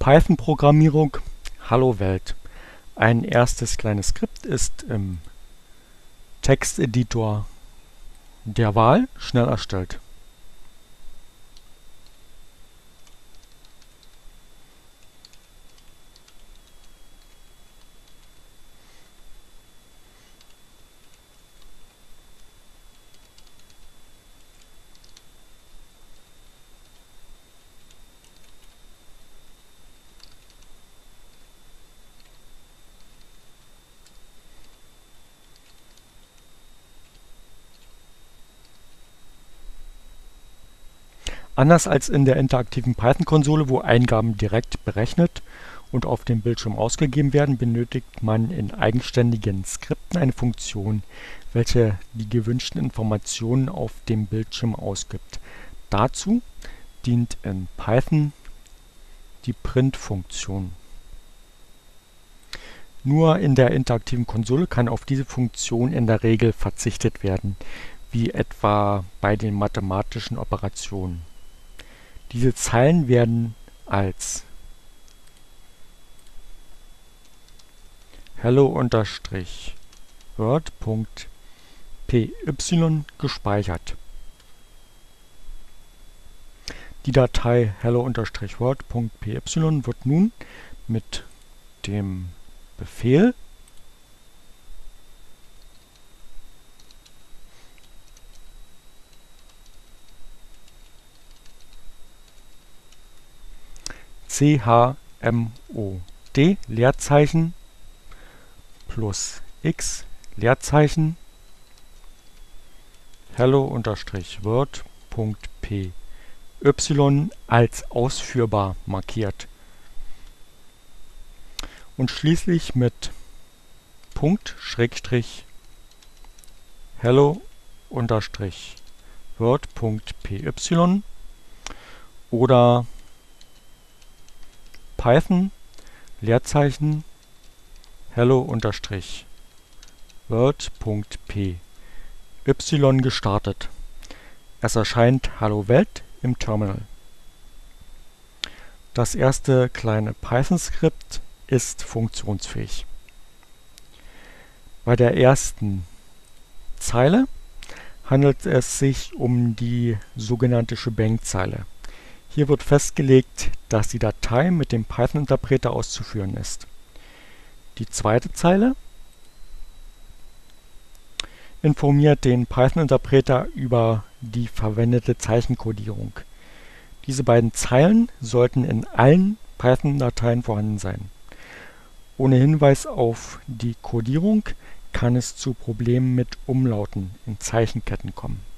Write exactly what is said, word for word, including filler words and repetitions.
Python-Programmierung. Hallo Welt. Ein erstes kleines Skript ist im Texteditor der Wahl schnell erstellt. Anders als in der interaktiven Python-Konsole, wo Eingaben direkt berechnet und auf dem Bildschirm ausgegeben werden, benötigt man in eigenständigen Skripten eine Funktion, welche die gewünschten Informationen auf dem Bildschirm ausgibt. Dazu dient in Python die Print-Funktion. Nur in der interaktiven Konsole kann auf diese Funktion in der Regel verzichtet werden, wie etwa bei den mathematischen Operationen. Diese Zeilen werden als hello-word.py gespeichert. Die Datei hello-word.py wird nun mit dem Befehl chmod Leerzeichen plus x Leerzeichen hello-word.py als ausführbar markiert und schließlich mit Punkt Schrägstrich hello-word.py oder Python Leerzeichen hello-word.py gestartet. Es erscheint Hallo Welt im Terminal. Das erste kleine Python-Skript ist funktionsfähig. Bei der ersten Zeile handelt es sich um die sogenannte Shebang-Zeile. Hier wird festgelegt, dass die Datei mit dem Python-Interpreter auszuführen ist. Die zweite Zeile informiert den Python-Interpreter über die verwendete Zeichenkodierung. Diese beiden Zeilen sollten in allen Python-Dateien vorhanden sein. Ohne Hinweis auf die Kodierung kann es zu Problemen mit Umlauten in Zeichenketten kommen.